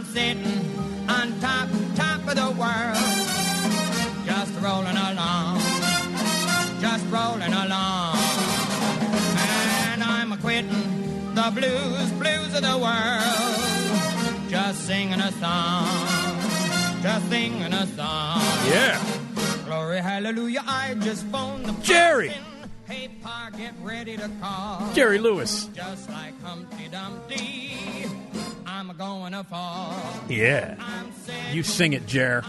sitting on top of the world, just rolling along, just rolling along. And I'm a-quitting the blues of the world, just singing a song, just singing a song. Yeah. Glory, hallelujah, I just phoned the Jerry. Hey, Pa, get ready to call. Jerry Lewis. Just like Humpty Dumpty, I'm going to fall. Yeah. You sing it, Jer.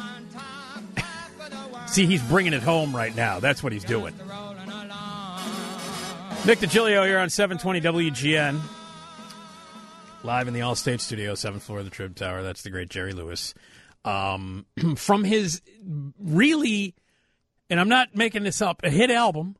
See, he's bringing it home right now. That's what he's doing. Nick DiGilio here on 720 WGN. Live in the Allstate Studio, 7th floor of the Trib Tower. That's the great Jerry Lewis. From his really, and I'm not making this up, a hit album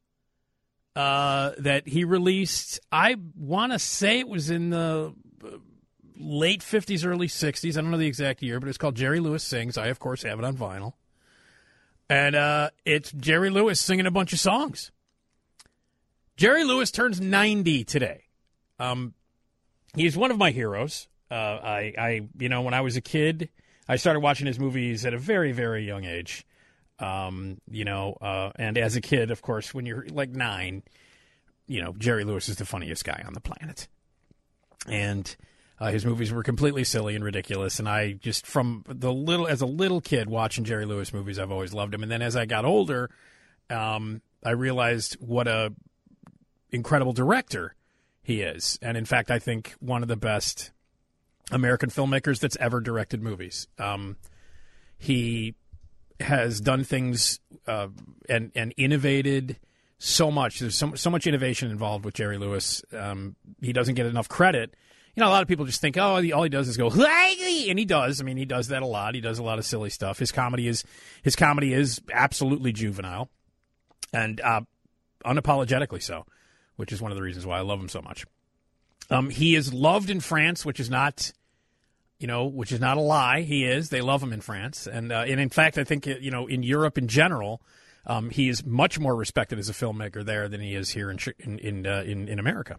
that he released, I want to say it was in the late 50s, early 60s. I don't know the exact year, but it's called Jerry Lewis Sings. I, of course, have it on vinyl. And it's Jerry Lewis singing a bunch of songs. Jerry Lewis turns 90 today. He's one of my heroes. I when I was a kid, I started watching his movies at a very, very young age. And as a kid, of course, when you're like 9, Jerry Lewis is the funniest guy on the planet. And his movies were completely silly and ridiculous. And I just, as a little kid watching Jerry Lewis movies, I've always loved him. And then as I got older, I realized what a incredible director he is. And in fact, I think one of the best American filmmakers that's ever directed movies. He has done things and innovated so much. There's so much innovation involved with Jerry Lewis. He doesn't get enough credit. A lot of people just think, all he does is go, and he does. I mean, he does that a lot. He does a lot of silly stuff. His comedy is absolutely juvenile and unapologetically so, which is one of the reasons why I love him so much. He is loved in France, which is not a lie. He is. They love him in France. And in fact, I think, in Europe in general, he is much more respected as a filmmaker there than he is here in America.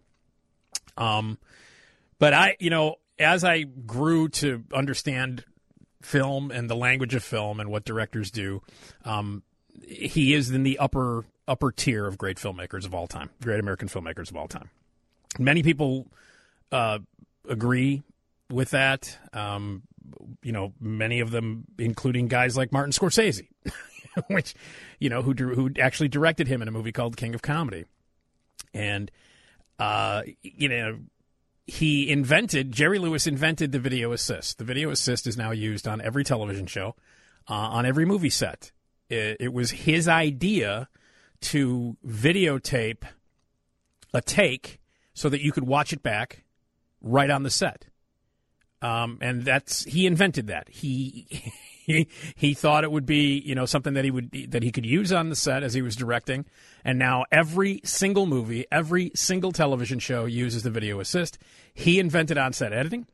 But as I grew to understand film and the language of film and what directors do, he is in the upper tier of great filmmakers of all time, great American filmmakers of all time. Many people agree with that. Many of them, including guys like Martin Scorsese, which who actually directed him in a movie called King of Comedy, and Jerry Lewis invented the video assist. The video assist is now used on every television show, on every movie set. It was his idea to videotape a take so that you could watch it back right on the set. And he invented that. He thought it would be, something that he could use on the set as he was directing. And now every single movie, every single television show uses the video assist. He invented on-set editing.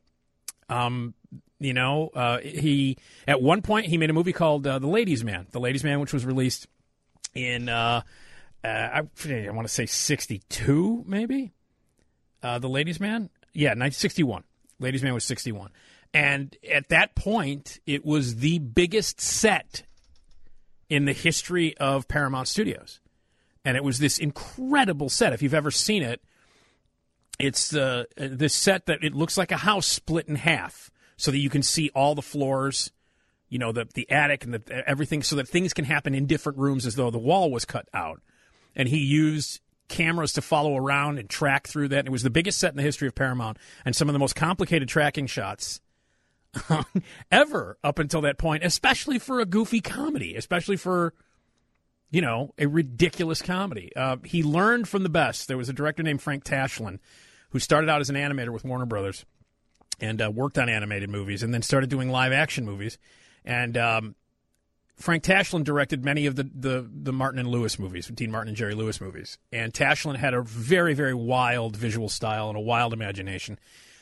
He at one point he made a movie called The Ladies' Man. The Ladies' Man, which was released in I want to say 62, maybe. The Ladies' Man, 1961. Ladies' Man was 61. And at that point, it was the biggest set in the history of Paramount Studios. And it was this incredible set. If you've ever seen it, it's this set that it looks like a house split in half so that you can see all the floors, the attic and everything, so that things can happen in different rooms as though the wall was cut out. And he used cameras to follow around and track through that. And it was the biggest set in the history of Paramount and some of the most complicated tracking shots ever up until that point, especially for a goofy comedy, especially for, a ridiculous comedy. He learned from the best. There was a director named Frank Tashlin who started out as an animator with Warner Brothers and worked on animated movies and then started doing live action movies. And Frank Tashlin directed many of the Martin and Lewis movies, Dean Martin and Jerry Lewis movies. And Tashlin had a very, very wild visual style and a wild imagination.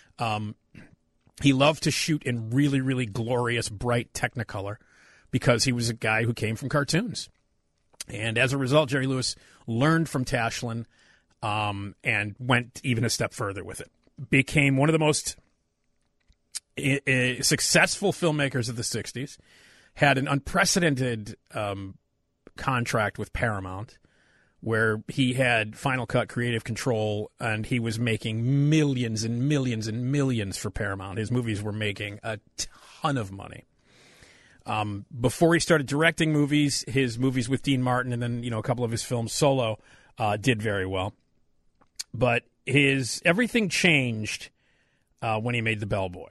He loved to shoot in really, really glorious, bright Technicolor because he was a guy who came from cartoons. And as a result, Jerry Lewis learned from Tashlin and went even a step further with it. Became one of the most successful filmmakers of the 60s, had an unprecedented contract with Paramount, where he had Final Cut creative control, and he was making millions and millions and millions for Paramount. His movies were making a ton of money. Before he started directing movies, his movies with Dean Martin and then a couple of his films solo did very well. But everything changed when he made The Bellboy.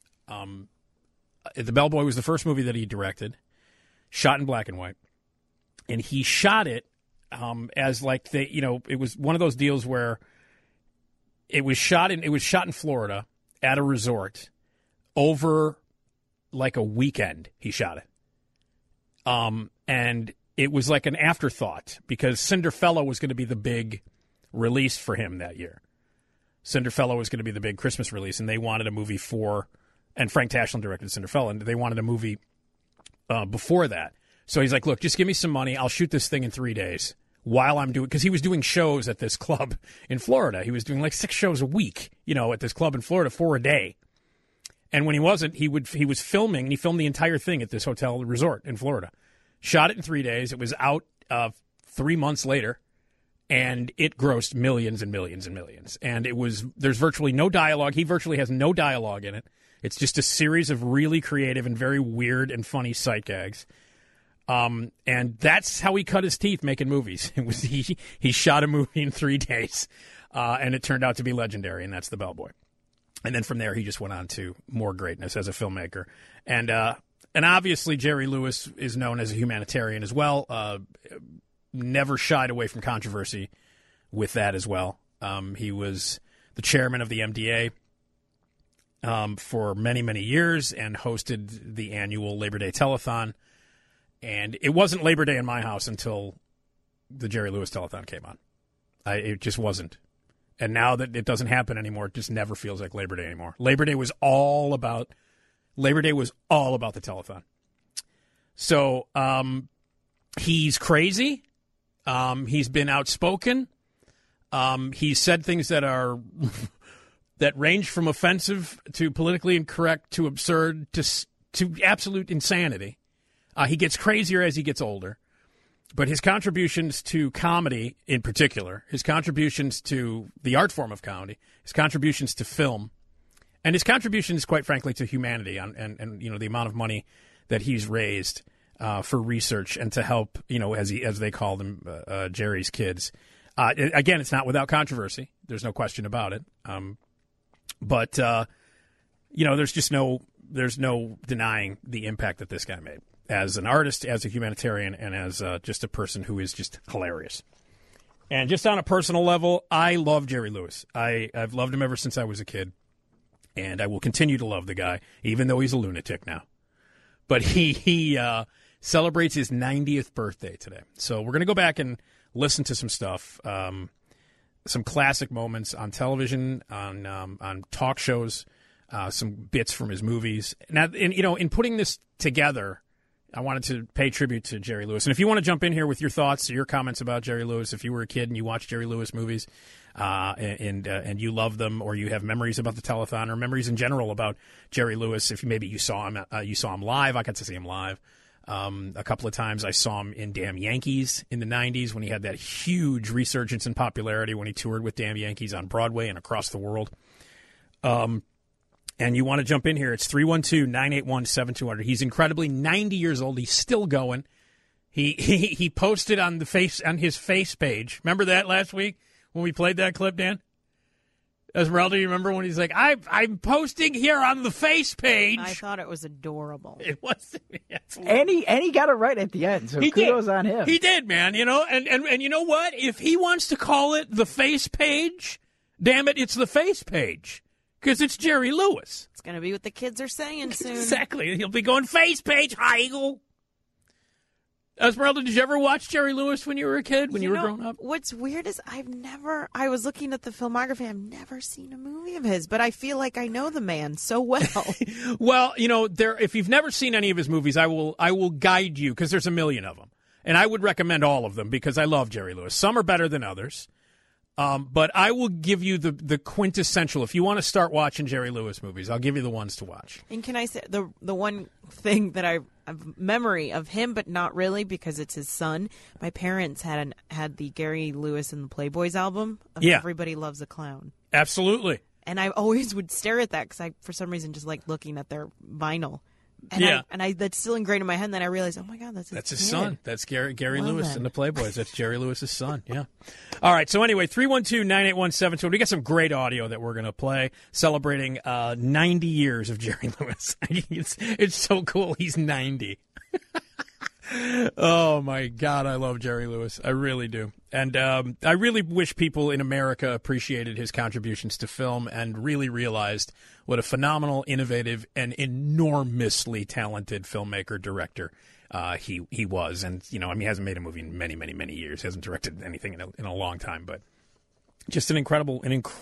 The Bellboy was the first movie that he directed, shot in black and white, and he shot it as like it was one of those deals where it was shot in Florida at a resort over like a weekend. He shot it, and it was like an afterthought because Cinderfella was going to be the big release for him that year. Cinderfella was going to be the big Christmas release, and they wanted a movie and Frank Tashlin directed Cinderfella, and they wanted a movie before that. So he's like, look, just give me some money. I'll shoot this thing in 3 days while I'm doing, because he was doing shows at this club in Florida. He was doing like 6 shows a week, at this club in Florida, 4 a day. And when he wasn't, he was filming, and he filmed the entire thing at this hotel resort in Florida. Shot it in 3 days. It was out 3 months later, and it grossed millions and millions and millions. And there's virtually no dialogue. He virtually has no dialogue in it. It's just a series of really creative and very weird and funny sight gags. And that's how he cut his teeth making movies. It was he shot a movie in 3 days, and it turned out to be legendary, and that's The Bellboy. And then from there, he just went on to more greatness as a filmmaker. And obviously, Jerry Lewis is known as a humanitarian as well. Never shied away from controversy with that as well. He was the chairman of the MDA for many, many years and hosted the annual Labor Day Telethon. And it wasn't Labor Day in my house until the Jerry Lewis Telethon came on. It just wasn't. And now that it doesn't happen anymore, it just never feels like Labor Day anymore. Labor Day was all about the telethon. So he's crazy. He's been outspoken. He's said things that are that range from offensive to politically incorrect to absurd to absolute insanity. He gets crazier as he gets older. But his contributions to comedy in particular, his contributions to the art form of comedy, his contributions to film, and his contributions, quite frankly, to humanity and the amount of money that he's raised for research and to help, as they call them, Jerry's kids. Again, it's not without controversy. There's no question about it. But there's no denying the impact that this guy made as an artist, as a humanitarian, and as just a person who is just hilarious. And just on a personal level, I love Jerry Lewis. I've loved him ever since I was a kid, and I will continue to love the guy, even though he's a lunatic now. But he celebrates his 90th birthday today. So we're going to go back and listen to some stuff, some classic moments on television, on talk shows, some bits from his movies. Now, in putting this together, I wanted to pay tribute to Jerry Lewis. And if you want to jump in here with your thoughts, your comments about Jerry Lewis, if you were a kid and you watched Jerry Lewis movies and you love them, or you have memories about the telethon or memories in general about Jerry Lewis, if maybe you saw him live. I got to see him live a couple of times. I saw him in Damn Yankees in the 90s when he had that huge resurgence in popularity when he toured with Damn Yankees on Broadway and across the world. And you want to jump in here, it's 312-981-7200. He's incredibly 90 years old. He's still going. He posted on his face page. Remember that last week when we played that clip, Dan? Esmeralda, you remember when he's like, I'm posting here on the face page. I thought it was adorable. It was. And he got it right at the end, so kudos on him. He did, man. And you know what? If he wants to call it the face page, damn it, it's the face page. Because it's Jerry Lewis. It's going to be what the kids are saying soon. Exactly. He'll be going face page, Heigl. Esmeralda, did you ever watch Jerry Lewis when you were a kid, when you were growing up? What's weird is I was looking at the filmography. I've never seen a movie of his, but I feel like I know the man so well. Well, if you've never seen any of his movies, I will guide you, because there's a million of them. And I would recommend all of them because I love Jerry Lewis. Some are better than others. But I will give you the quintessential. If you want to start watching Jerry Lewis movies, I'll give you the ones to watch. And can I say the one thing that I have memory of him, but not really because it's his son. My parents had the Gary Lewis and the Playboys album of Everybody Loves a Clown. Absolutely. And I always would stare at that because I, for some reason, just like looking at their vinyl. And I that's still ingrained in my head. And then I realized, oh my God, that's his son. That's Gary Lewis that. and the Playboys. That's Jerry Lewis's son. Yeah. All right. So anyway, 312-981-7200. We got some great audio that we're going to play celebrating 90 years of Jerry Lewis. It's so cool. He's 90. Oh my God, I love Jerry Lewis. I really do. And I really wish people in America appreciated his contributions to film and really realized what a phenomenal, innovative, and enormously talented filmmaker, director he was. And, he hasn't made a movie in many, many, many years. He hasn't directed anything in a long time, but just an incredible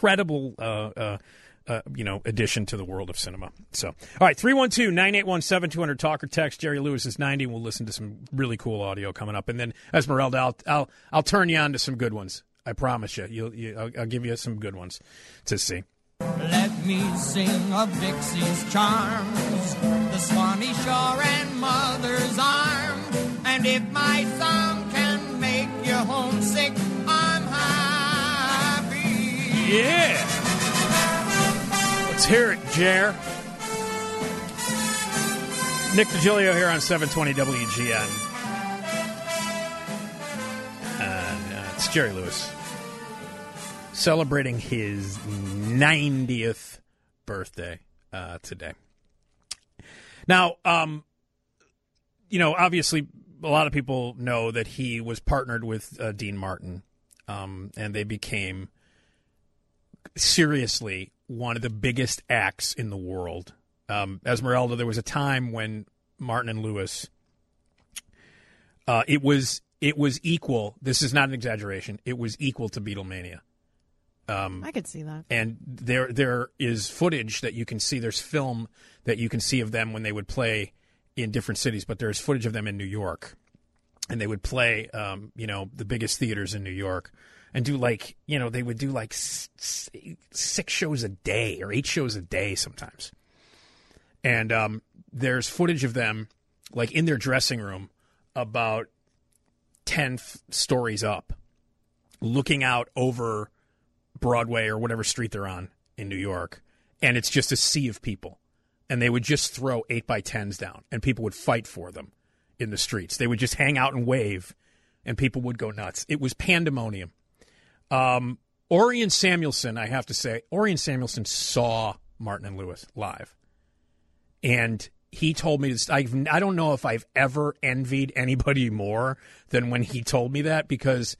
addition to the world of cinema. So, all right, 312-981-7200, talk or text. Jerry Lewis is 90. We'll listen to some really cool audio coming up. And then, Esmeralda, I'll turn you on to some good ones. I promise you. I'll give you some good ones to see. Let me sing of Dixie's charms, the Swanee shore and mother's arm. And if my song can make you homesick, I'm happy. Yeah. Let's hear it, Jer. Nick DiGilio here on 720 WGN. And it's Jerry Lewis celebrating his 90th birthday today. Now, obviously, a lot of people know that he was partnered with Dean Martin, and they became seriously one of the biggest acts in the world. Esmeralda, there was a time when Martin and Lewis, it was equal. This is not an exaggeration. It was equal to Beatlemania. I could see that. And there is footage that you can see. There's film that you can see of them when they would play in different cities, but there's footage of them in New York. And they would play, the biggest theaters in New York. And do they would do 6 shows a day or 8 shows a day sometimes. And there's footage of them in their dressing room about 10 stories up, looking out over Broadway or whatever street they're on in New York. And it's just a sea of people. And they would just throw 8x10s down and people would fight for them in the streets. They would just hang out and wave and people would go nuts. It was pandemonium. Orion Samuelson, I have to say, Samuelson saw Martin and Lewis live. And he told me this. I don't know if I've ever envied anybody more than when he told me that, because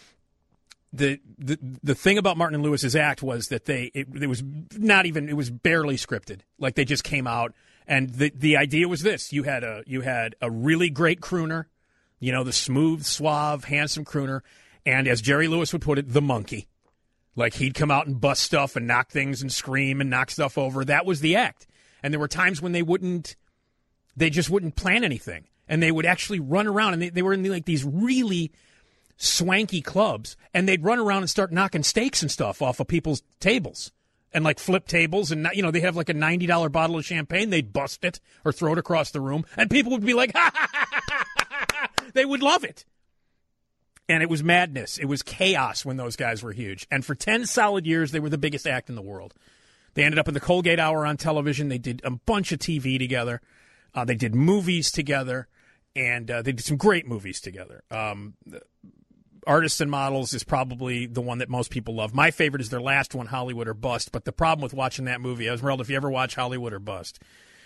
the thing about Martin and Lewis's act was that it was barely scripted. Like, they just came out, and the idea was this: you had a really great crooner, the smooth, suave, handsome crooner. And as Jerry Lewis would put it, the monkey. Like, he'd come out and bust stuff and knock things and scream and knock stuff over. That was the act. And there were times when they just wouldn't plan anything. And they would actually run around, and they were in these really swanky clubs, and they'd run around and start knocking steaks and stuff off of people's tables and flip tables. And, they have a $90 bottle of champagne. They'd bust it or throw it across the room, and people would be like, ha, ha, ha, ha, ha, ha. They would love it. And it was madness. It was chaos when those guys were huge. And for 10 solid years, they were the biggest act in the world. They ended up in the Colgate Hour on television. They did a bunch of TV together. They did movies together. And they did some great movies together. Artists and Models is probably the one that most people love. My favorite is their last one, Hollywood or Bust. But the problem with watching that movie, Esmeralda, if you ever watch Hollywood or Bust,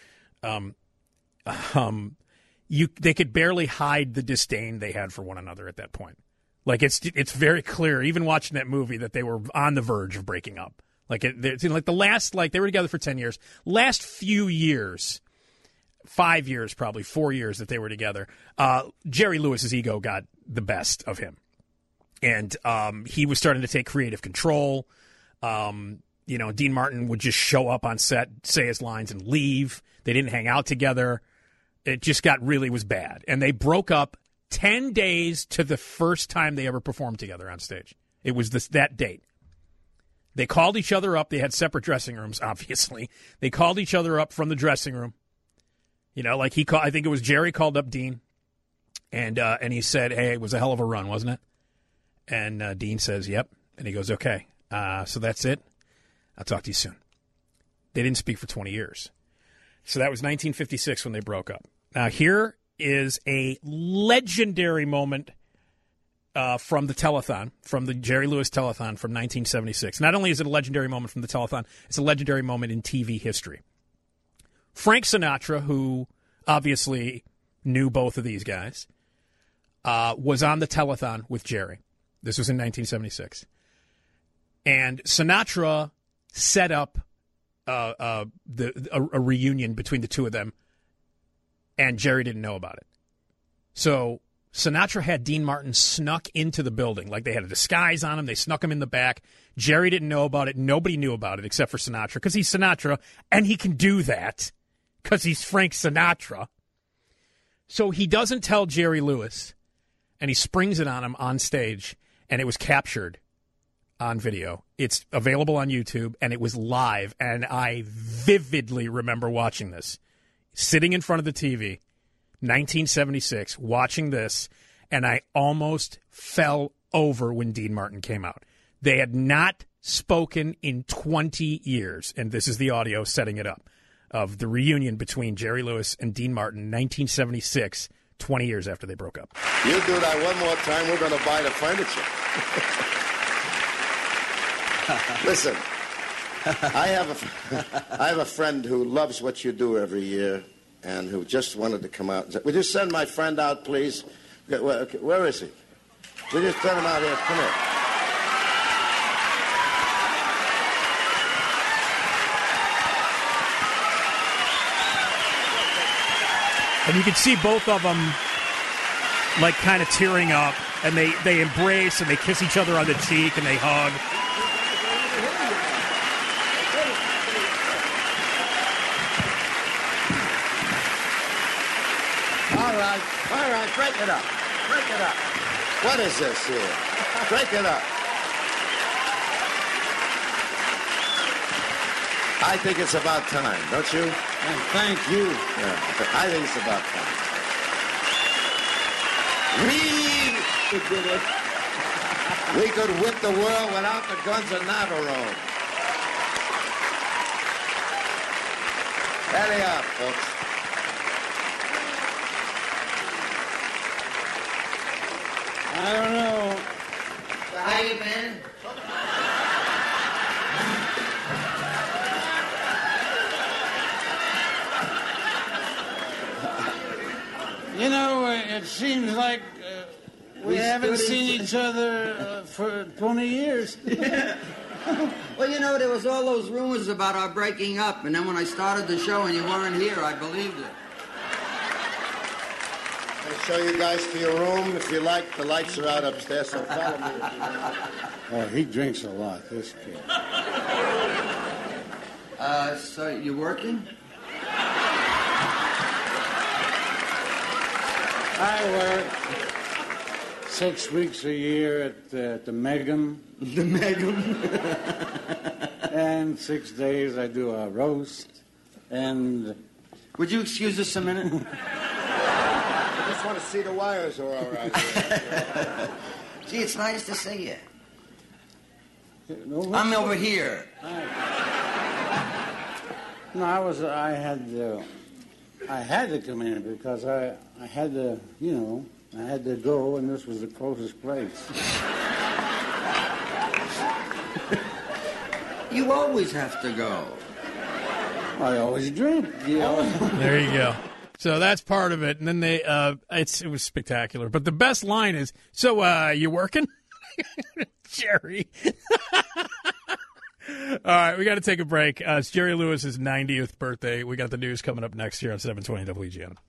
they could barely hide the disdain they had for one another at that point. It's very clear, even watching that movie, that they were on the verge of breaking up. The last, they were together for 10 years. Last few years, 5 years, probably 4 years that they were together, Jerry Lewis's ego got the best of him. And he was starting to take creative control. Dean Martin would just show up on set, say his lines, and leave. They didn't hang out together. It just was bad. And they broke up 10 days to the first time they ever performed together on stage. It was that date. They called each other up. They had separate dressing rooms, obviously. They called each other up from the dressing room. You know, like I think it was Jerry called up Dean, and he said, "Hey, it was a hell of a run, wasn't it?" And Dean says, "Yep." And he goes, "Okay, so that's it. I'll talk to you soon." They didn't speak for 20 years. So that was 1956 when they broke up. Now, here is a legendary moment from the telethon, from the Jerry Lewis telethon from 1976. Not only is it a legendary moment from the telethon, it's a legendary moment in TV history. Frank Sinatra, who obviously knew both of these guys, was on the telethon with Jerry. This was in 1976. And Sinatra set up a reunion between the two of them, and Jerry didn't know about it. So Sinatra had Dean Martin snuck into the building. Like, they had a disguise on him. They snuck him in the back. Jerry didn't know about it. Nobody knew about it except for Sinatra, because he's Sinatra, and he can do that because he's Frank Sinatra. So he doesn't tell Jerry Lewis, and he springs it on him on stage, and it was captured on video. It's available on YouTube, and it was live, and I vividly remember watching this, sitting in front of the TV, 1976, watching this, and I almost fell over when Dean Martin came out. They had not spoken in 20 years, and this is the audio setting it up, of the reunion between Jerry Lewis and Dean Martin, 1976, 20 years after they broke up. You do that one more time, we're going to buy the furniture. Listen, I have a friend who loves what you do every year and who just wanted to come out and say, would you send my friend out, please? Where is he? Would you send him out here? Come here. And you can see both of them, like, kind of tearing up, and they embrace, and they kiss each other on the cheek, and they hug. All right, break it up. Break it up. What is this here? Break it up. I think it's about time, don't you? And thank you. Yeah, I think it's about time. We could whip the world without the guns of Navarone. Hurry up, folks. I don't know. How you been? You know, it seems like we haven't seen each other for 20 years. Well, you know, there was all those rumors about our breaking up, and then when I started the show and you weren't here, I believed it. I'll show you guys to your room if you like. The lights are out upstairs, so follow me. Oh, he drinks a lot, this kid. So you working? I work 6 weeks a year at the Megum. The Megum? And 6 days I do a roast. And... Would you excuse us a minute? I just want to see the wires are all right. Gee, it's nice to see you. No, I'm over here. No, I had to come in because I had to, I had to go, and this was the closest place. You always have to go. I always drink. There you go. So that's part of it, and then it was spectacular. But the best line is, "So, you working?" Jerry. All right, we got to take a break. It's Jerry Lewis's 90th birthday. We got the news coming up next year on 720 WGN.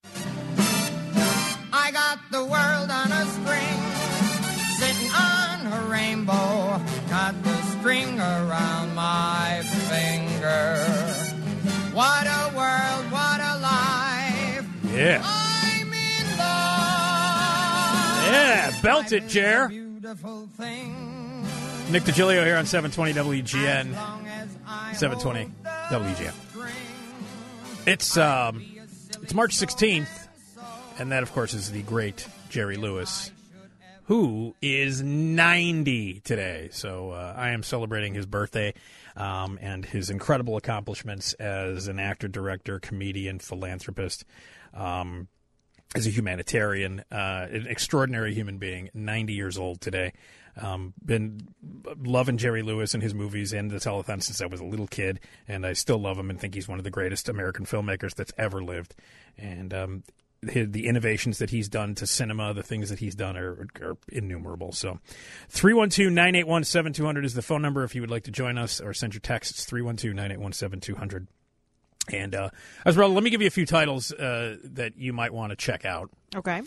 I got the world on a string, sitting on a rainbow, got the string around my finger. What a world, what a life. Yeah. I'm in love. Yeah, belt it, Jer. Beautiful thing. Nick DiGilio here on 720 WGN. 720 WGN. It's March 16th, and that, of course, is the great Jerry Lewis, who is 90 today. So I am celebrating his birthday and his incredible accomplishments as an actor, director, comedian, philanthropist, as a humanitarian, an extraordinary human being, 90 years old today. Been loving Jerry Lewis and his movies and the telethon since I was a little kid, and I still love him and think he's one of the greatest American filmmakers that's ever lived. And the innovations that he's done to cinema, the things that he's done are innumerable. So 312-981-7200 is the phone number if you would like to join us or send your texts. 312-981-7200. And Esmeralda, let me give you a few titles that you might want to check out. Okay.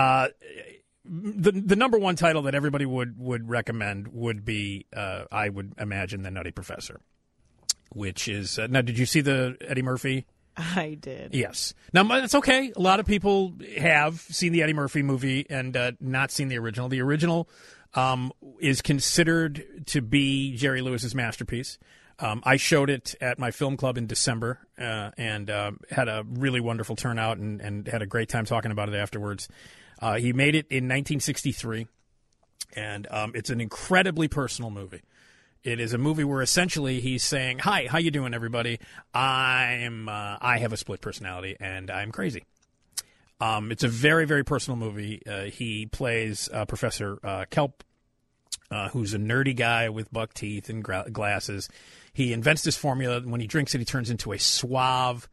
The number one title that everybody would recommend would be, I would imagine, The Nutty Professor, which is now. Did you see the Eddie Murphy? I did. Yes. Now it's okay. A lot of people have seen the Eddie Murphy movie and not seen the original. The original is considered to be Jerry Lewis's masterpiece. I showed it at my film club in December and had a really wonderful turnout and had a great time talking about it afterwards. He made it in 1963, and it's an incredibly personal movie. It is a movie where essentially he's saying, "Hi, how you doing, everybody? I have a split personality, and I'm crazy." It's a very, very personal movie. He plays Professor Kelp, who's a nerdy guy with buck teeth and glasses. He invents this formula. When he drinks it, he turns into a suave,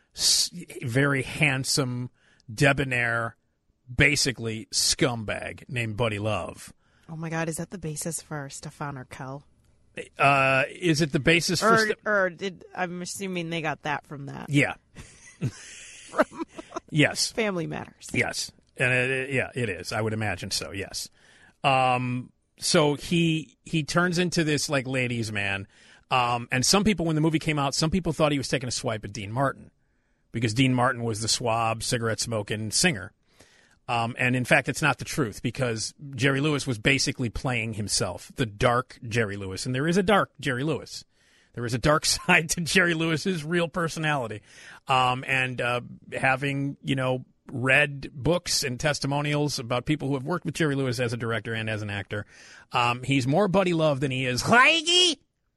very handsome, debonair, basically scumbag named Buddy Love. Oh my God, is that the basis for Stefan Urkel? Is it the basis for? I'm assuming they got that from that. Yeah. From yes. Family Matters. Yes, and it is. I would imagine so. Yes. So he turns into this like ladies' man, and some people, when the movie came out, some people thought he was taking a swipe at Dean Martin because Dean Martin was the suave, cigarette-smoking singer. And in fact, it's not the truth because Jerry Lewis was basically playing himself, the dark Jerry Lewis. And there is a dark Jerry Lewis. There is a dark side to Jerry Lewis's real personality. And having, read books and testimonials about people who have worked with Jerry Lewis as a director and as an actor, he's more Buddy Love than he is Heidi.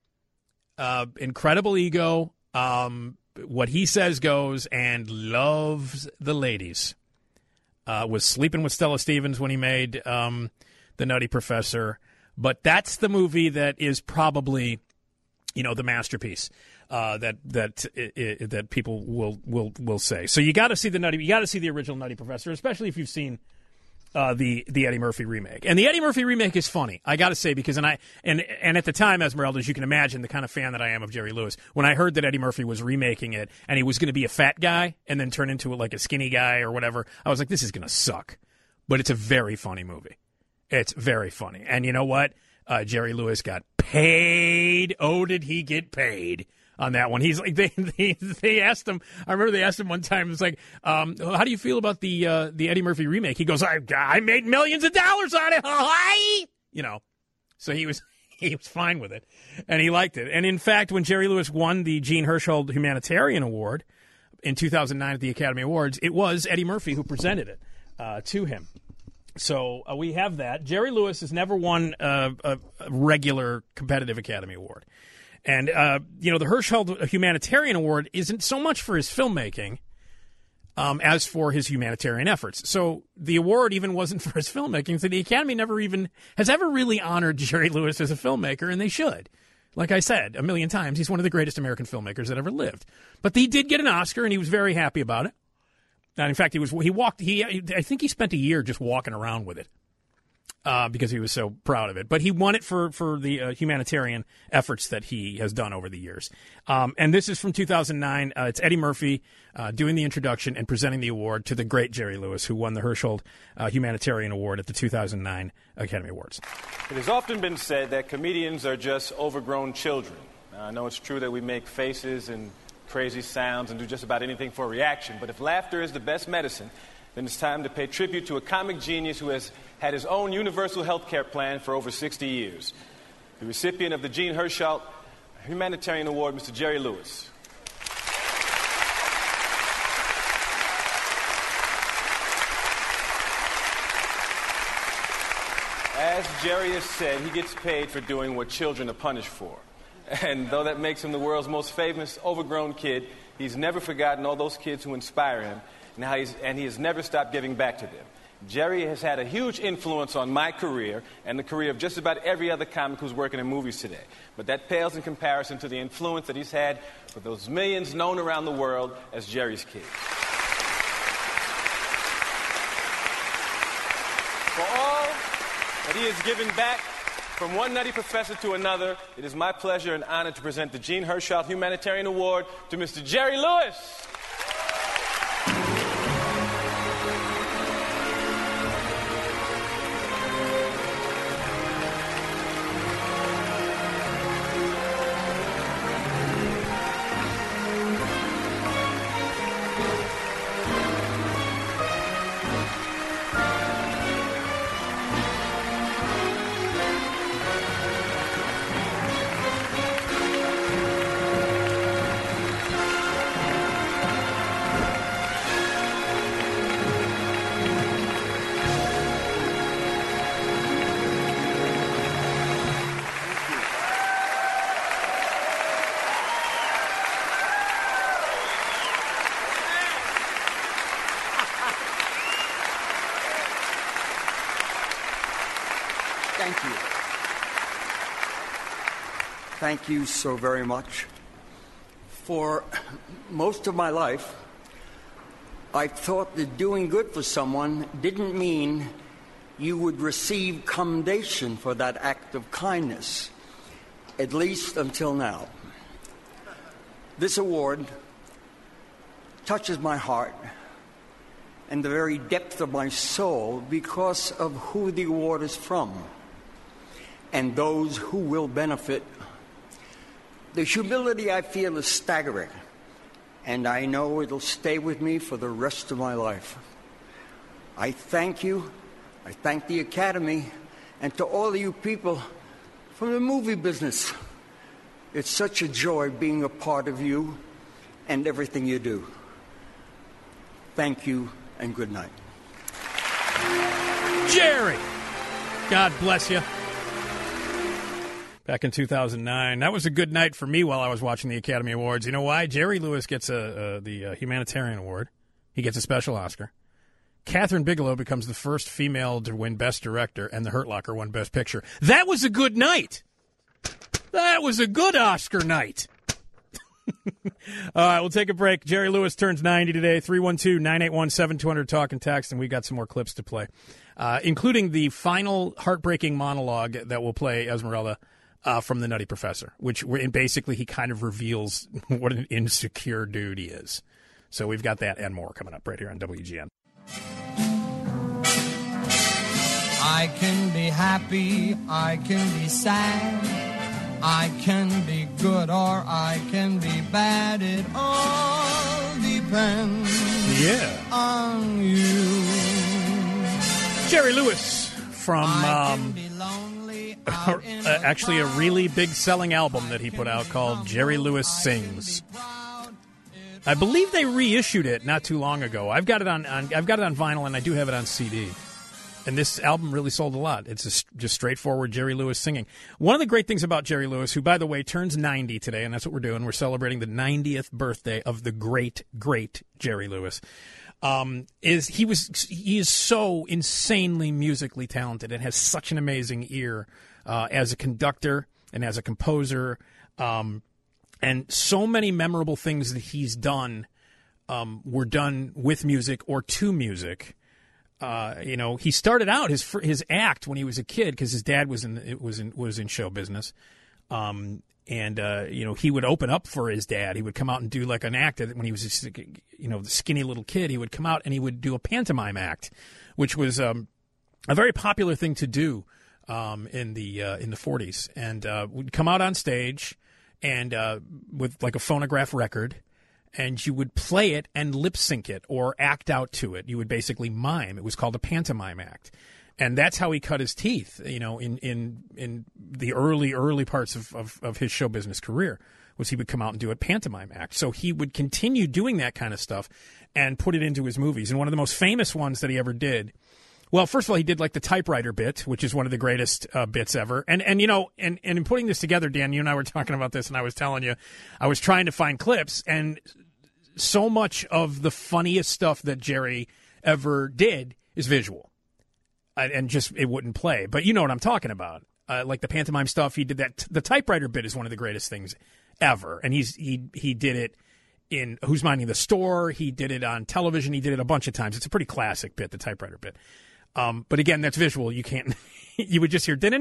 Incredible ego. What he says goes and loves the ladies. Was sleeping with Stella Stevens when he made The Nutty Professor. But that's the movie that is probably, the masterpiece that people will say. So you got to see the original Nutty Professor, especially if you've seen the Eddie Murphy remake. And the Eddie Murphy remake is funny, I got to say, because and at the time, Esmeralda, as you can imagine, the kind of fan that I am of Jerry Lewis, when I heard that Eddie Murphy was remaking it and he was going to be a fat guy and then turn into like a skinny guy or whatever, I was like, this is going to suck. But it's a very funny movie. It's very funny. And you know what? Jerry Lewis got paid. Oh, did he get paid on that one? He's like, they asked him. I remember they asked him one time. It was like, how do you feel about the Eddie Murphy remake? He goes, I made millions of dollars on it. So he was fine with it, and he liked it. And in fact, when Jerry Lewis won the Gene Herschel Humanitarian Award in 2009 at the Academy Awards, it was Eddie Murphy who presented it to him. So we have that. Jerry Lewis has never won a regular competitive Academy Award. And, the Herschel Humanitarian Award isn't so much for his filmmaking as for his humanitarian efforts. So the award even wasn't for his filmmaking. So the Academy never even has ever really honored Jerry Lewis as a filmmaker, and they should. Like I said 1,000,000 times, he's one of the greatest American filmmakers that ever lived. But he did get an Oscar, and he was very happy about it. And in fact, I think he spent a year just walking around with it. Because he was so proud of it. But he won it for the humanitarian efforts that he has done over the years. And this is from 2009. It's Eddie Murphy doing the introduction and presenting the award to the great Jerry Lewis, who won the Herschel Humanitarian Award at the 2009 Academy Awards. It has often been said that comedians are just overgrown children. I know it's true that we make faces and crazy sounds and do just about anything for a reaction. But if laughter is the best medicine, then it's time to pay tribute to a comic genius who has had his own universal health care plan for over 60 years. the recipient of the Gene Herschel Humanitarian Award, Mr. Jerry Lewis. As Jerry has said, he gets paid for doing what children are punished for. And though that makes him the world's most famous, overgrown kid, he's never forgotten all those kids who inspire him, and he has never stopped giving back to them. Jerry has had a huge influence on my career and the career of just about every other comic who's working in movies today. But that pales in comparison to the influence that he's had for those millions known around the world as Jerry's kids. For all that he has given back from one nutty professor to another, it is my pleasure and honor to present the Gene Herschel Humanitarian Award to Mr. Jerry Lewis. Thank you. Thank you so very much. For most of my life, I thought that doing good for someone didn't mean you would receive commendation for that act of kindness, at least until now. This award touches my heart and the very depth of my soul because of who the award is from and those who will benefit. The humility I feel is staggering, and I know it'll stay with me for the rest of my life. I thank you, I thank the Academy, and to all of you people from the movie business. It's such a joy being a part of you and everything you do. Thank you, and good night. Jerry, God bless you. Back in 2009. That was a good night for me while I was watching the Academy Awards. You know why? Jerry Lewis gets the Humanitarian Award. He gets a special Oscar. Catherine Bigelow becomes the first female to win Best Director, and The Hurt Locker won Best Picture. That was a good night. That was a good Oscar night. All right, we'll take a break. Jerry Lewis turns 90 today. 312-981-7200 talk and text, and we got some more clips to play, including the final heartbreaking monologue that will play Esmeralda from The Nutty Professor, which basically he kind of reveals what an insecure dude he is. So we've got that and more coming up right here on WGN. I can be happy, I can be sad, I can be good or I can be bad. It all depends on you. Jerry Lewis from actually a really big selling album that he put out called Jerry Lewis Sings. I believe they reissued it not too long ago. I've got it on vinyl, and I do have it on CD. And this album really sold a lot. It's just straightforward Jerry Lewis singing. One of the great things about Jerry Lewis, who, by the way, turns 90 today, and that's what we're doing. We're celebrating the 90th birthday of the great, great Jerry Lewis. He is so insanely musically talented and has such an amazing ear as a conductor and as a composer. And so many memorable things that he's done were done with music or to music. He started out his act when he was a kid because his dad was in show business, and he would open up for his dad. He would come out and do like an act when he was the skinny little kid. He would come out and he would do a pantomime act, which was a very popular thing to do in the 40s, and would come out on stage and with like a phonograph record. And you would play it and lip sync it or act out to it. You would basically mime. It was called a pantomime act. And that's how he cut his teeth, in the early parts of his show business career, was he would come out and do a pantomime act. So he would continue doing that kind of stuff and put it into his movies. And one of the most famous ones that he ever did, well, first of all, he did like the typewriter bit, which is one of the greatest bits ever. And in putting this together, Dan, you and I were talking about this, and I was telling you, I was trying to find clips, and so much of the funniest stuff that Jerry ever did is visual. And just it wouldn't play. But you know what I'm talking about. Like the pantomime stuff, he did that. The typewriter bit is one of the greatest things ever. And he did it in Who's Minding the Store. He did it on television. He did it a bunch of times. It's a pretty classic bit, the typewriter bit. But again, that's visual. You can't. You would just hear. That's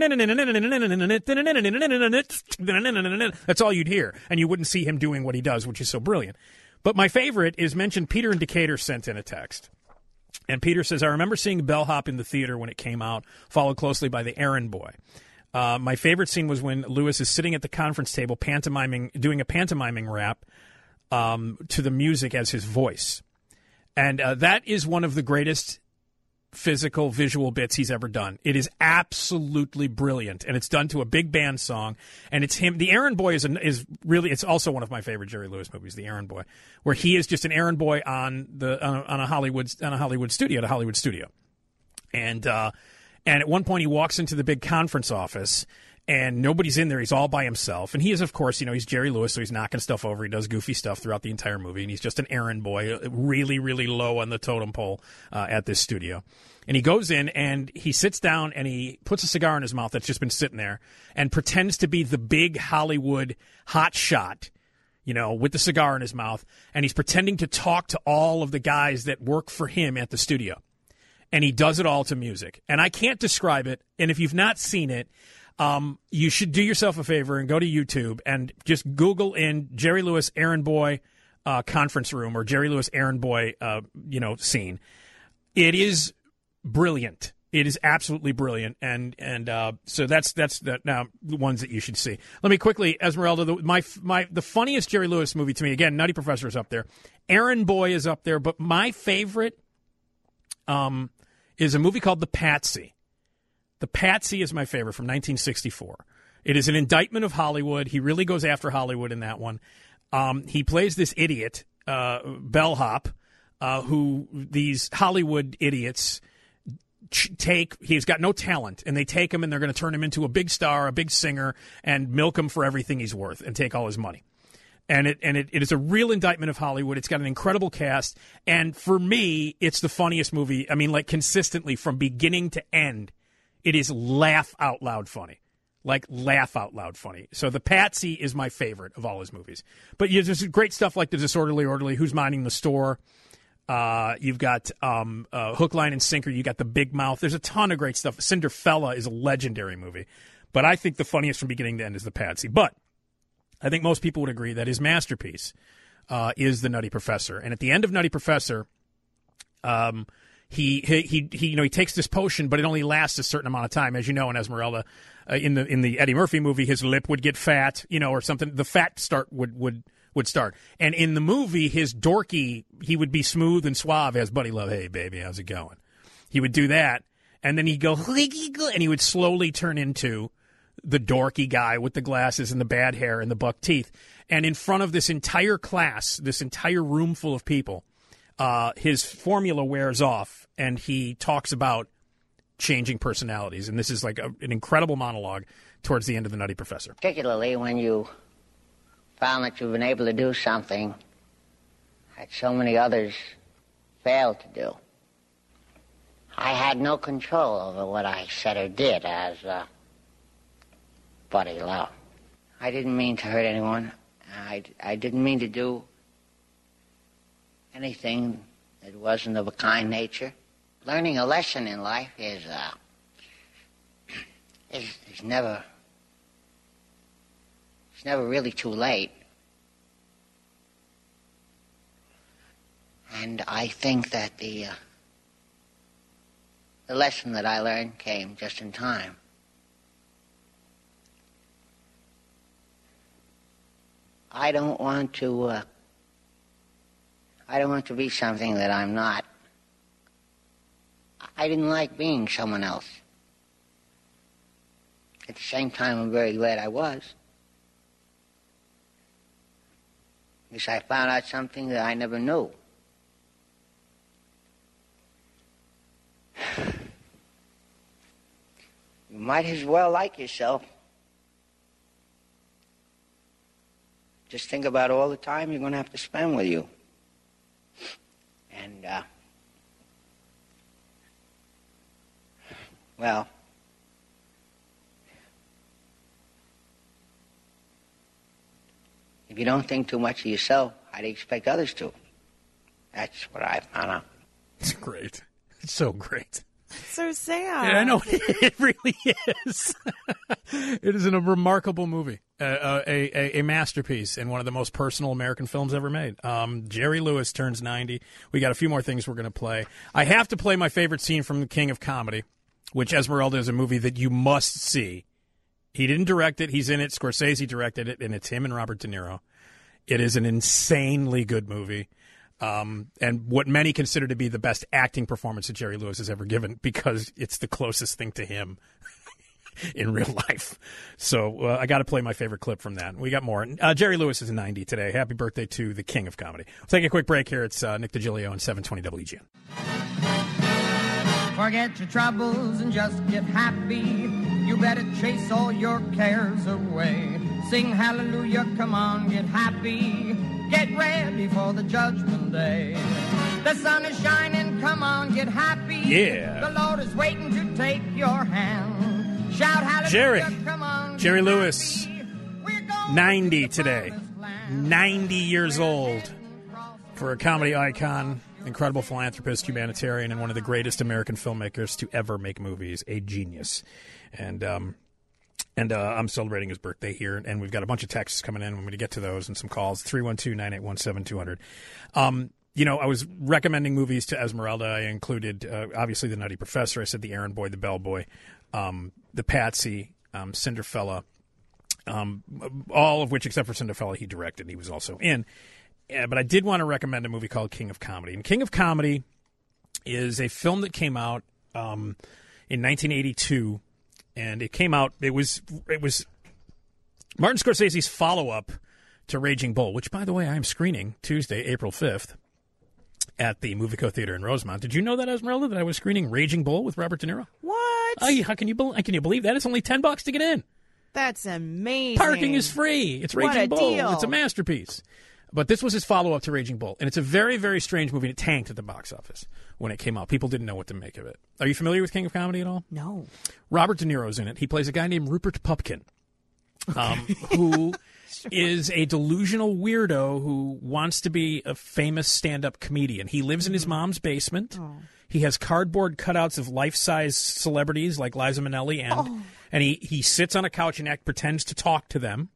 all you'd hear, and you wouldn't see him doing what he does, which is so brilliant. But my favorite is mentioned. Peter in Decatur sent in a text. And Peter says, I remember seeing Bellhop in the theater when it came out, followed closely by The Errand Boy. My favorite scene was when Lewis is sitting at the conference table doing a pantomiming rap to the music as his voice. And that is one of the greatest physical visual bits he's ever done. It is absolutely brilliant, and it's done to a big band song, and it's him. The Errand Boy is really, it's also one of my favorite Jerry Lewis movies, The Errand Boy, where he is just an errand boy on a Hollywood studio. And at one point he walks into the big conference office, and nobody's in there. He's all by himself. And he is, of course, he's Jerry Lewis, so he's knocking stuff over. He does goofy stuff throughout the entire movie. And he's just an errand boy, really, really low on the totem pole at this studio. And he goes in and he sits down and he puts a cigar in his mouth that's just been sitting there and pretends to be the big Hollywood hot shot, with the cigar in his mouth. And he's pretending to talk to all of the guys that work for him at the studio. And he does it all to music. And I can't describe it. And if you've not seen it, you should do yourself a favor and go to YouTube and just Google in Jerry Lewis Errand Boy conference room or Jerry Lewis Errand Boy, scene. It is brilliant. It is absolutely brilliant, and so that's now the ones that you should see. Let me quickly, Esmeralda, the funniest Jerry Lewis movie to me, again, Nutty Professor is up there, Errand Boy is up there, but my favorite is a movie called The Patsy. The Patsy is my favorite, from 1964. It is an indictment of Hollywood. He really goes after Hollywood in that one. He plays this idiot, Bellhop, who these Hollywood idiots he's got no talent, and they take him and they're going to turn him into a big star, a big singer, and milk him for everything he's worth and take all his money. And it is a real indictment of Hollywood. It's got an incredible cast, and for me, it's the funniest movie. I mean, like, consistently from beginning to end, it is laugh out loud funny. Like, laugh out loud funny. So The Patsy is my favorite of all his movies. But there's great stuff like The Disorderly Orderly, Who's Minding the Store. You've got Hook, Line, and Sinker. You got The Big Mouth. There's a ton of great stuff. Cinderfella is a legendary movie. But I think the funniest from beginning to end is The Patsy. But I think most people would agree that his masterpiece is The Nutty Professor. And at the end of Nutty Professor, he takes this potion, but it only lasts a certain amount of time. As you know, in Esmeralda, in the Eddie Murphy movie, his lip would get fat, or something. The fat start would start. And in the movie, his dorky, he would be smooth and suave as Buddy Love. Hey, baby, how's it going? He would do that. And then he'd go, and he would slowly turn into the dorky guy with the glasses and the bad hair and the buck teeth. And in front of this entire class, this entire room full of people, his formula wears off, and he talks about changing personalities. And this is like an incredible monologue towards the end of The Nutty Professor. Particularly when you found that you've been able to do something that so many others failed to do. I had no control over what I said or did as Buddy Love. I didn't mean to hurt anyone. I didn't mean to do anything that wasn't of a kind nature. Learning a lesson in life is never really too late. And I think that the lesson that I learned came just in time. I don't want to be something that I'm not. I didn't like being someone else. At the same time, I'm very glad I was. Because I found out something that I never knew. You might as well like yourself. Just think about all the time you're going to have to spend with you. And, well, if you don't think too much of yourself, how do you expect others to? That's what I found out. It's great. It's so great. So sad. Yeah, I know. It really is. It is a remarkable movie, a masterpiece, and one of the most personal American films ever made. Jerry Lewis turns 90. We got a few more things we're going to play. I have to play my favorite scene from The King of Comedy, which Esmeralda is a movie that you must see. He didn't direct it. He's in it. Scorsese directed it, and it's him and Robert De Niro. It is an insanely good movie. And what many consider to be the best acting performance that Jerry Lewis has ever given, because it's the closest thing to him in real life. So I got to play my favorite clip from that. We got more. Jerry Lewis is 90 today. Happy birthday to the King of Comedy. We'll take a quick break here. It's Nick DiGilio on 720 WGN. Forget your troubles and just get happy. You better chase all your cares away. Sing hallelujah, come on, get happy. Get ready for the judgment day. The sun is shining, come on, get happy. Yeah. The Lord is waiting to take your hand. Shout hallelujah, come on. Jerry Lewis, 90 today. 90 years old. For a comedy icon, incredible philanthropist, humanitarian, and one of the greatest American filmmakers to ever make movies. A genius. And I'm celebrating his birthday here, and we've got a bunch of texts coming in. I'm going to get to those and some calls. 312-981-7200. I was recommending movies to Esmeralda. I included, obviously, The Nutty Professor. I said The Errand Boy, The Bellboy, The Patsy, Cinderfella, all of which, except for Cinderfella, he directed. He was also in. But I did want to recommend a movie called King of Comedy. And King of Comedy is a film that came out in 1982. And it came out, it was Martin Scorsese's follow-up to Raging Bull, which, by the way, I am screening Tuesday, April 5th at the Movico Theater in Rosemont. Did you know that, Esmeralda, that I was screening Raging Bull with Robert De Niro? What? How can you believe that? It's only $10 to get in. That's amazing. Parking is free. It's Raging Bull. Deal. It's a masterpiece. But this was his follow-up to Raging Bull, and it's a very, very strange movie. It tanked at the box office when it came out. People didn't know what to make of it. Are you familiar with King of Comedy at all? No. Robert De Niro's in it. He plays a guy named Rupert Pupkin, who is a delusional weirdo who wants to be a famous stand-up comedian. He lives in his mom's basement. Oh. He has cardboard cutouts of life-size celebrities like Liza Minnelli, and he sits on a couch and pretends to talk to them.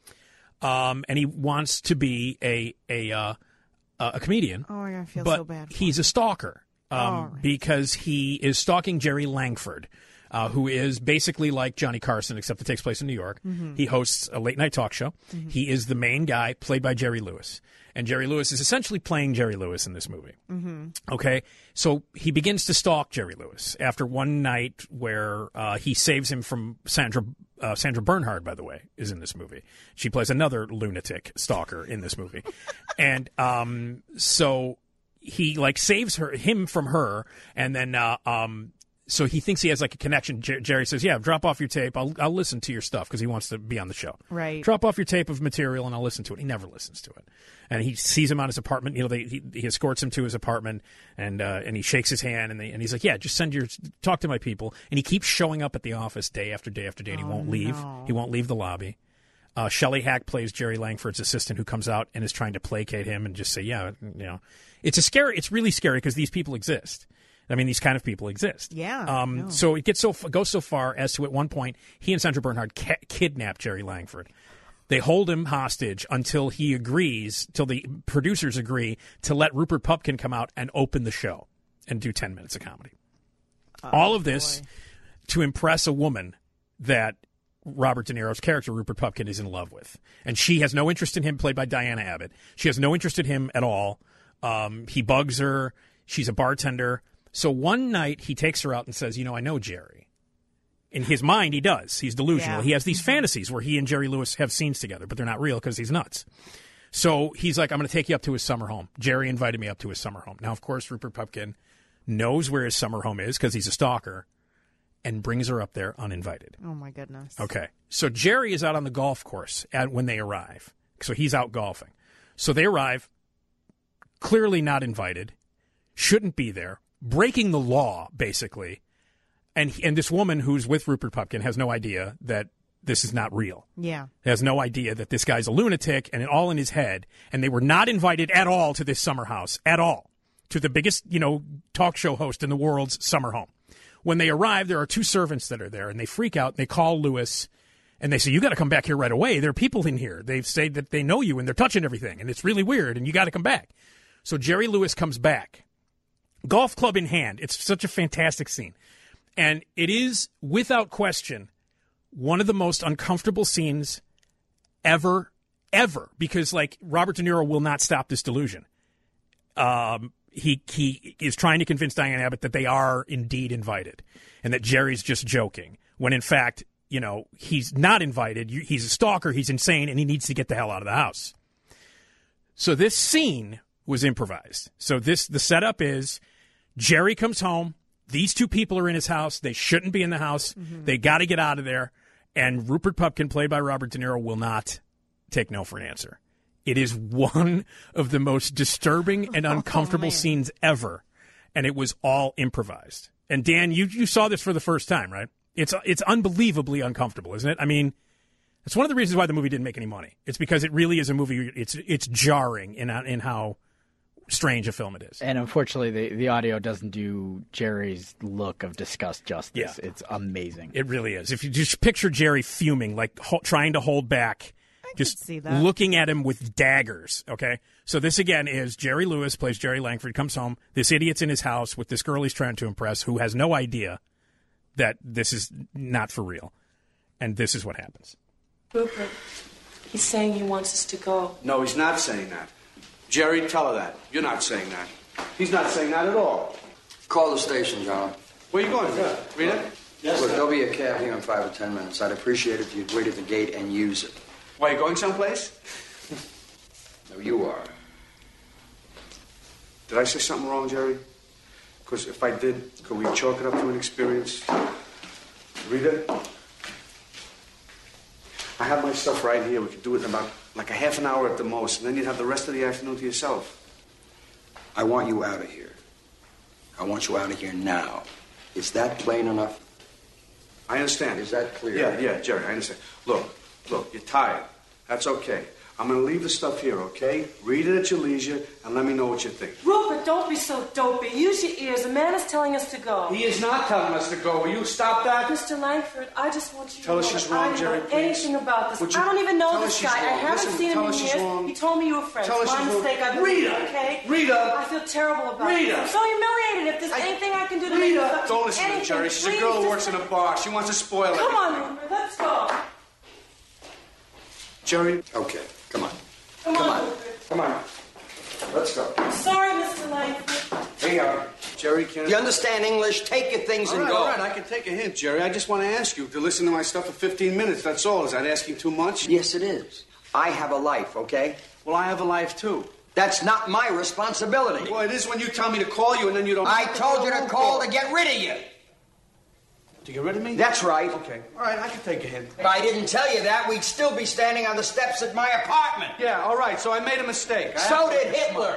And he wants to be a comedian. Oh, I feel but so bad. He's a stalker because he is stalking Jerry Langford, who is basically like Johnny Carson, except it takes place in New York. Mm-hmm. He hosts a late-night talk show. Mm-hmm. He is the main guy, played by Jerry Lewis. And Jerry Lewis is essentially playing Jerry Lewis in this movie. Mm-hmm. Okay? So he begins to stalk Jerry Lewis after one night where he saves him from Sandra Bernhard, by the way, is in this movie. She plays another lunatic stalker in this movie. And so he saves him from her, and then so he thinks he has a connection. Jerry says, "Yeah, drop off your tape. I'll listen to your stuff," because he wants to be on the show. Right. Drop off your tape of material and I'll listen to it. He never listens to it, and he sees him on his apartment. He escorts him to his apartment, and he shakes his hand, and he's like, "Yeah, just talk to my people." And he keeps showing up at the office day after day after day, and he won't leave. He won't leave the lobby. Shelley Hack plays Jerry Langford's assistant, who comes out and is trying to placate him and just say, "Yeah, it's really scary because these people exist." I mean, these kind of people exist. Yeah. So it goes so far as to, at one point, he and Sandra Bernhard kidnap Jerry Langford. They hold him hostage until the producers agree to let Rupert Pupkin come out and open the show and do 10 minutes of comedy. All of this to impress a woman that Robert De Niro's character, Rupert Pupkin, is in love with. And she has no interest in him, played by Diana Abbott. She has no interest in him at all. He bugs her. She's a bartender. So one night he takes her out and says, I know Jerry. In his mind, he does. He's delusional. Yeah. He has these fantasies where he and Jerry Lewis have scenes together, but they're not real because he's nuts. So he's like, I'm going to take you up to his summer home. Jerry invited me up to his summer home. Now, of course, Rupert Pupkin knows where his summer home is because he's a stalker and brings her up there uninvited. Oh, my goodness. Okay. So Jerry is out on the golf course when they arrive. So he's out golfing. So they arrive, clearly not invited, shouldn't be there, breaking the law, basically. And this woman who's with Rupert Pupkin has no idea that this is not real. Yeah. Has no idea that this guy's a lunatic and all in his head. And they were not invited at all to this summer house, at all, to the biggest, talk show host in the world's summer home. When they arrive, there are 2 servants that are there, and they freak out. And they call Lewis, and they say, you got to come back here right away. There are people in here. They say that they know you, and they're touching everything, and it's really weird, and you got to come back. So Jerry Lewis comes back, golf club in hand. It's such a fantastic scene. And it is, without question, one of the most uncomfortable scenes ever, because, Robert De Niro will not stop this delusion. He is trying to convince Diane Abbott that they are indeed invited and that Jerry's just joking, when, in fact, he's not invited. He's a stalker. He's insane, and he needs to get the hell out of the house. So this scene was improvised. So the setup is Jerry comes home. These 2 people are in his house. They shouldn't be in the house. Mm-hmm. They got to get out of there. And Rupert Pupkin, played by Robert De Niro, will not take no for an answer. It is one of the most disturbing and uncomfortable scenes ever. And it was all improvised. And Dan, you saw this for the first time, right? It's unbelievably uncomfortable, isn't it? I mean, it's one of the reasons why the movie didn't make any money. It's because it really is a movie. It's jarring in how strange a film it is. And unfortunately, the audio doesn't do Jerry's look of disgust justice. Yeah. It's amazing. It really is. If you just picture Jerry fuming, trying to hold back, just looking at him with daggers, okay? So this, again, is Jerry Lewis, plays Jerry Langford, comes home. This idiot's in his house with this girl he's trying to impress who has no idea that this is not for real. And this is what happens. Rupert, he's saying he wants us to go. No, he's not saying that. Jerry, tell her that. You're not saying that. He's not saying that at all. Call the station, John. Where are you going? Rita? Yes, look, there'll be a cab here in 5 or 10 minutes. I'd appreciate it if you'd wait at the gate and use it. Why, you going someplace? No, you are. Did I say something wrong, Jerry? Because if I did, could we chalk it up to an experience? Rita? I have my stuff right here. We could do it in about a half an hour at the most, and then you'd have the rest of the afternoon to yourself. I want you out of here. I want you out of here now. Is that plain enough? I understand. Is that clear? Yeah, Jerry, I understand. Look, you're tired. That's okay. I'm going to leave the stuff here, okay? Read it at your leisure and let me know what you think. Rupert, don't be so dopey. Use your ears. The man is telling us to go. He is not telling us to go. Will you stop that? Mr. Langford, I just want you to know she's wrong, Jerry, I don't know anything about this. I don't even know this guy. I haven't seen him in years. Wrong. He told me you were friends. My mistake. I believe it, okay? Rita! I feel terrible about Rita! this. I'm so humiliated. If there's anything I can do to make Rita! you Don't listen to Jerry. She's a girl who works in a bar. She wants to spoil it. Come on, Rupert. Let's go. Jerry? Okay, come on. Come on. Come on. Let's go. I'm sorry, Mr. Langford. Here you are. Jerry, can you understand English? Take your things and go. All right, I can take a hint, Jerry. I just want to ask you to listen to my stuff for 15 minutes. That's all. Is that asking too much? Yes, it is. I have a life, okay? Well, I have a life, too. That's not my responsibility. Well, it is when you tell me to call you and then you don't... I told you to call to get rid of you. To get rid of me? That's right. Okay. All right, I can take a hint. If I didn't tell you that, we'd still be standing on the steps at my apartment. Yeah, all right, so I made a mistake. So did Hitler.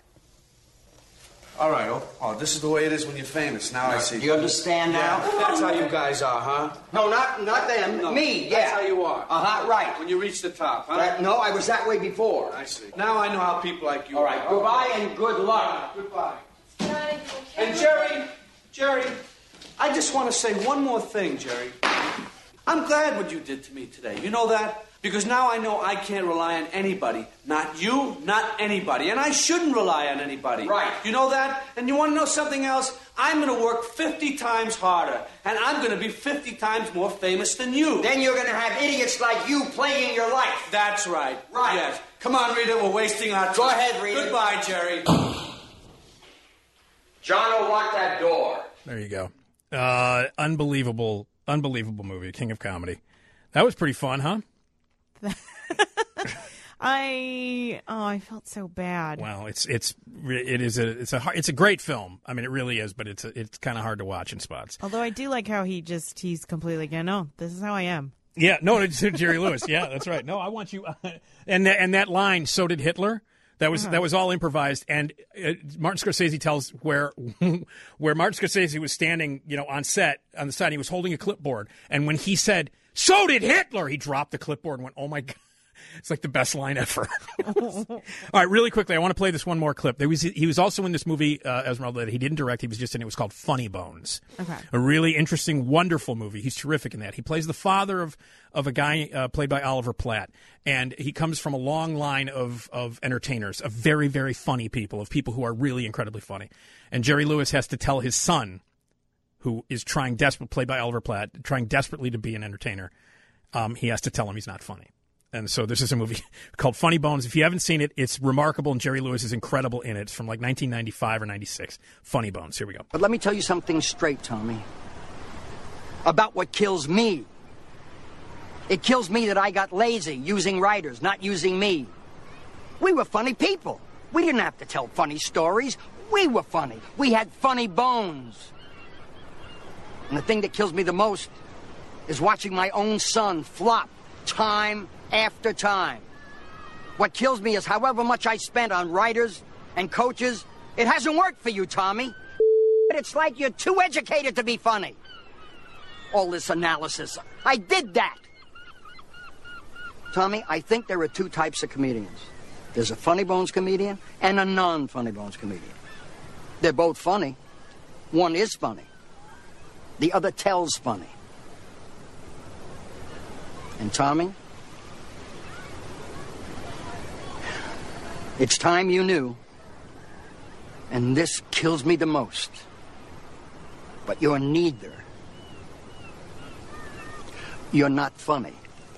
All right, oh, this is the way it is when you're famous. Now I see. Do you understand now? Yeah, that's how you guys are, huh? No, not them. No, me, yeah. That's how you are. Uh-huh, right. When you reach the top, huh? No, I was that way before. I see. Now I know how people like you are. All right, goodbye and good luck. Goodbye. And Jerry, I just want to say one more thing, Jerry. I'm glad what you did to me today. You know that? Because now I know I can't rely on anybody. Not you, not anybody. And I shouldn't rely on anybody. Right. You know that? And you want to know something else? I'm going to work 50 times harder. And I'm going to be 50 times more famous than you. Then you're going to have idiots like you plaguing your life. That's right. Right. Yes. Come on, Rita. We're wasting our time. Go ahead, Rita. Goodbye, Jerry. John will lock that door. There you go. Unbelievable movie, King of Comedy. That was pretty fun, huh? I felt so bad. Well, it's a great film. I mean, it really is, but it's kind of hard to watch in spots. Although I do like how he's completely like, no, this is how I am. Yeah, no, it's Jerry Lewis. Yeah, that's right. No, I want you. And that line, "So did Hitler." That was all improvised. And Martin Scorsese tells where Martin Scorsese was standing, on set on the side. He was holding a clipboard, and when he said, "So did Hitler," he dropped the clipboard and went, "Oh my God." It's like the best line ever. All right, really quickly, I want to play this one more clip. He was also in this movie, Esmeralda, that he didn't direct. He was just in it. It was called Funny Bones. Okay. A really interesting, wonderful movie. He's terrific in that. He plays the father of a guy played by Oliver Platt. And he comes from a long line of entertainers, of very, very funny people, of people who are really incredibly funny. And Jerry Lewis has to tell his son, who is played by Oliver Platt, trying desperately to be an entertainer, he has to tell him he's not funny. And so this is a movie called Funny Bones. If you haven't seen it, it's remarkable, and Jerry Lewis is incredible in it. It's from like 1995 or 96. Funny Bones. Here we go. But let me tell you something straight, Tommy, about what kills me. It kills me that I got lazy using writers, not using me. We were funny people. We didn't have to tell funny stories. We were funny. We had funny bones. And the thing that kills me the most is watching my own son flop time after time. What kills me is however much I spent on writers and coaches, it hasn't worked for you, Tommy. But it's like you're too educated to be funny. All this analysis, I did that. Tommy, I think there are two types of comedians. There's a funny bones comedian and a non-funny bones comedian. They're both funny. One is funny. The other tells funny. And Tommy, it's time you knew, and this kills me the most, but you're neither. You're not funny.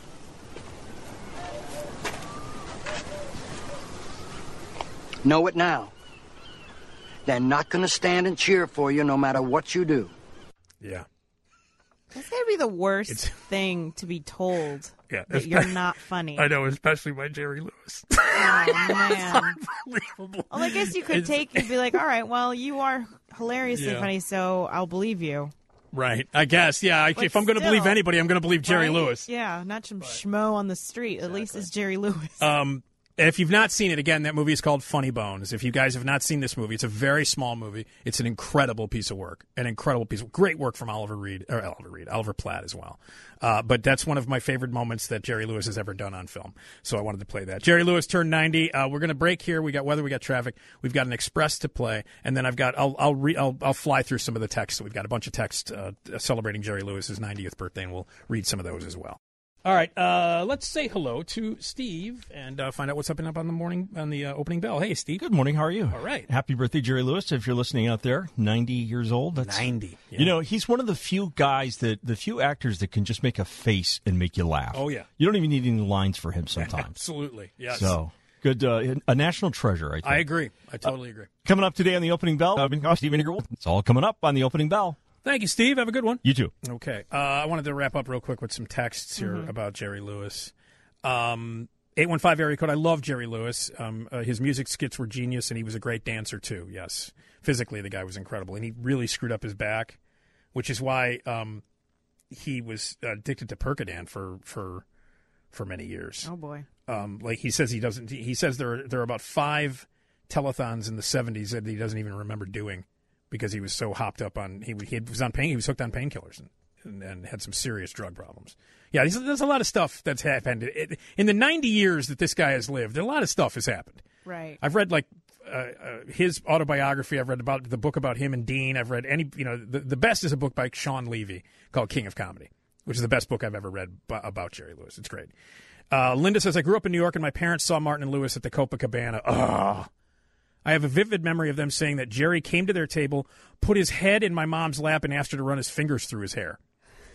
Know it now. They're not going to stand and cheer for you no matter what you do. Yeah. That's got to be the worst thing to be told. Yeah, that you're not funny. I know, especially by Jerry Lewis. Oh, man. Unbelievable. Well, I guess you could you'd be like, all right, well, you are hilariously funny, so I'll believe you. Right. I guess, yeah. If I'm going to believe anybody, I'm going to believe Jerry Lewis. Yeah, not some schmo on the street. Exactly. At least it's Jerry Lewis. If you've not seen it, again, that movie is called Funny Bones. If you guys have not seen this movie, it's a very small movie. It's an incredible piece of work. Great work from Oliver Platt as well. But that's one of my favorite moments that Jerry Lewis has ever done on film. So I wanted to play that. Jerry Lewis turned 90. We're going to break here. We got weather, we got traffic. We've got an express to play, and then I'll fly through some of the texts. So we've got a bunch of texts celebrating Jerry Lewis's 90th birthday, and we'll read some of those as well. All right, let's say hello to Steve and find out what's up on the opening bell. Hey, Steve. Good morning. How are you? All right. Happy birthday, Jerry Lewis. If you're listening out there, 90 years old. That's 90. Yeah. You know, he's one of the few actors that can just make a face and make you laugh. Oh, yeah. You don't even need any lines for him sometimes. Absolutely. Yes. So, good. A national treasure, I think. I agree. I totally agree. Coming up today on the opening bell, Stephen Eagerwood. It's all coming up on the opening bell. Thank you, Steve. Have a good one. You too. Okay. I wanted to wrap up real quick with some texts here about Jerry Lewis. 815 area code. I love Jerry Lewis. His music skits were genius, and he was a great dancer, too. Yes. Physically, the guy was incredible. And he really screwed up his back, which is why he was addicted to Percodan for many years. Oh, boy. Like he says he says there are about 5 telethons in the 70s that he doesn't even remember doing, because he was so hopped up on he was hooked on painkillers and had some serious drug problems. Yeah, there's a lot of stuff that's happened in the 90 years that this guy has lived. A lot of stuff has happened. Right. I've read his autobiography. I've read about the book about him and Dean. I've read the best is a book by Sean Levy called King of Comedy, which is the best book I've ever read about Jerry Lewis. It's great. Linda says, I grew up in New York and my parents saw Martin and Lewis at the Copacabana. Oh. I have a vivid memory of them saying that Jerry came to their table, put his head in my mom's lap, and asked her to run his fingers through his hair.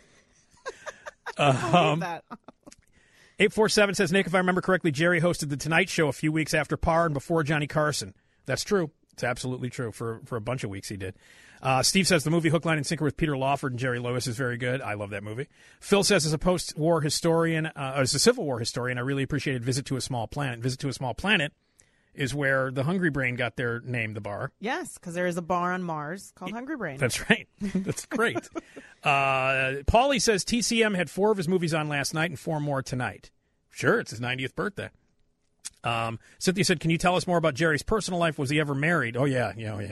847 says, Nick, if I remember correctly, Jerry hosted The Tonight Show a few weeks after Parr and before Johnny Carson. That's true. It's absolutely true. For a bunch of weeks he did. Steve says the movie Hook, Line, and Sinker with Peter Lawford and Jerry Lewis is very good. I love that movie. Phil says, as a post-war historian, as a Civil War historian, I really appreciated Visit to a Small Planet. Visit to a Small Planet is where the Hungry Brain got their name, the bar. Yes, because there is a bar on Mars called Hungry Brain. That's right. That's great. Paulie says TCM had 4 of his movies on last night and 4 more tonight. Sure, it's his 90th birthday. Cynthia said, can you tell us more about Jerry's personal life? Was he ever married? Oh, yeah.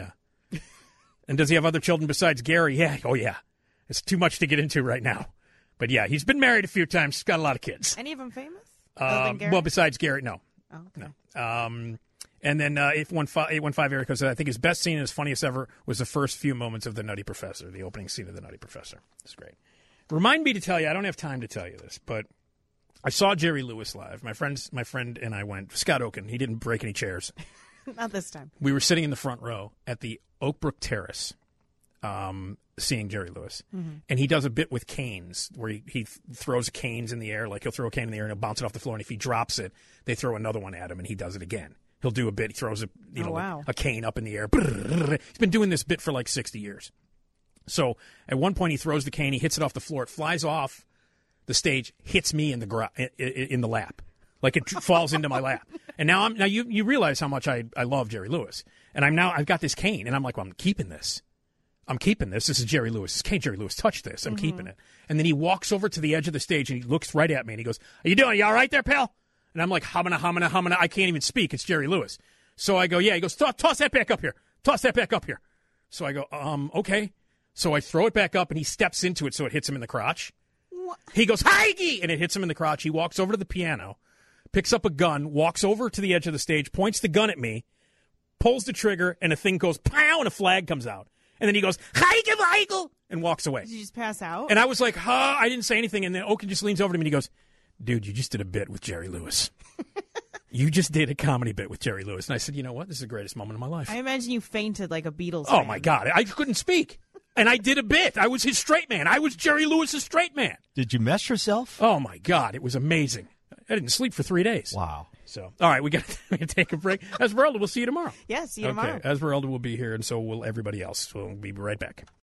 And does he have other children besides Gary? Yeah. Oh, yeah. It's too much to get into right now. But, yeah, he's been married a few times. He's got a lot of kids. Any of them famous? Other than Gary? Well, besides Gary, no. Oh, okay. No. And then 815 Eric said, I think his best scene and his funniest ever was the first few moments of The Nutty Professor, the opening scene of The Nutty Professor. It's great. Remind me to tell you, I don't have time to tell you this, but I saw Jerry Lewis live. My friend and I went. Scott Oaken, he didn't break any chairs. Not this time. We were sitting in the front row at the Oakbrook Terrace seeing Jerry Lewis. Mm-hmm. And he does a bit with canes where he throws canes in the air. Like he'll throw a cane in the air and he'll bounce it off the floor. And if he drops it, they throw another one at him and he does it again. He'll do a bit. He throws a cane up in the air. He's been doing this bit for like 60 years. So at one point he throws the cane. He hits it off the floor. It flies off the stage, hits me in the lap. Like it falls into my lap. And now you realize how much I love Jerry Lewis. And I've got this cane and I'm like, well, I'm keeping this. This is Jerry Lewis's cane. Jerry Lewis touched this. I'm keeping it. And then he walks over to the edge of the stage and he looks right at me and he goes, "How you doing? You all right there, pal?" And I'm like, humana. I can't even speak. It's Jerry Lewis. So I go, yeah. He goes, toss that back up here. So I go, okay. So I throw it back up and he steps into it so it hits him in the crotch. What? He goes, "Heige!" And it hits him in the crotch. He walks over to the piano, picks up a gun, walks over to the edge of the stage, points the gun at me, pulls the trigger, and a thing goes, pow, and a flag comes out. And then he goes, "Heige, and walks away. Did you just pass out? And I was like, I didn't say anything. And then Oaken just leans over to me and he goes, "Dude, you just did a bit with Jerry Lewis. You just did a comedy bit with Jerry Lewis." And I said, "You know what? This is the greatest moment of my life." I imagine you fainted like a Beatles Oh, fan. my God. I couldn't speak. And I did a bit. I was his straight man. I was Jerry Lewis's straight man. Did you mess yourself? Oh, my God. It was amazing. I didn't sleep for 3 days. Wow. So, all right, we got to take a break. Esmeralda, we'll see you tomorrow. Yeah, see you tomorrow. Okay, Esmeralda will be here, and so will everybody else. We'll be right back.